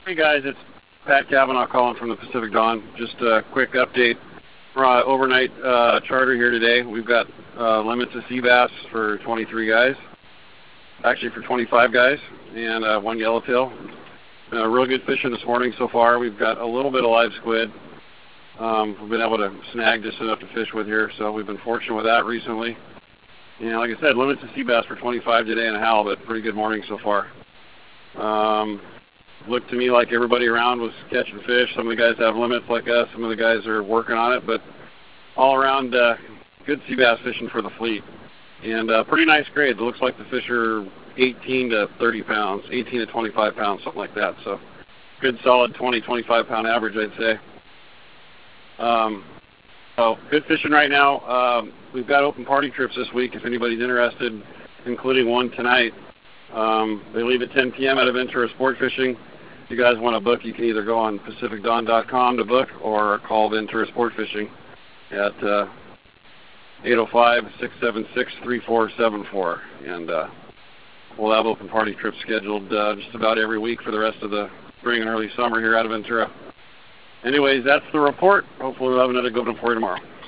Hey guys, it's Pat Cavanaugh calling from the Pacific Dawn. Just a quick update. We're on overnight charter here today. We've got limits of sea bass for 23 guys, actually for 25 guys, and one yellowtail. Real good fishing this morning so far. We've got a little bit of live squid. We've been able to snag just enough to fish with here, so we've been fortunate with that recently. And like I said, limits of sea bass for 25 today and a halibut. Pretty good morning so far. Looked to me like everybody around was catching fish. Some of the guys have limits like us. Some of the guys are working on it, but all around good sea bass fishing for the fleet. And pretty nice grades. It looks like the fish are 18 to 30 pounds, 18 to 25 pounds, something like that. So good solid 20, 25 pound average, I'd say. So good fishing right now. We've got open party trips this week if anybody's interested, including one tonight. They leave at 10 p.m. out of Ventura Sport Fishing. If you guys want to book, you can either go on pacificdawn.com to book or call Ventura Sport Fishing at 805-676-3474. And we'll have open party trips scheduled just about every week for the rest of the spring and early summer here out of Ventura. Anyways, that's the report. Hopefully we'll have another good one for you tomorrow.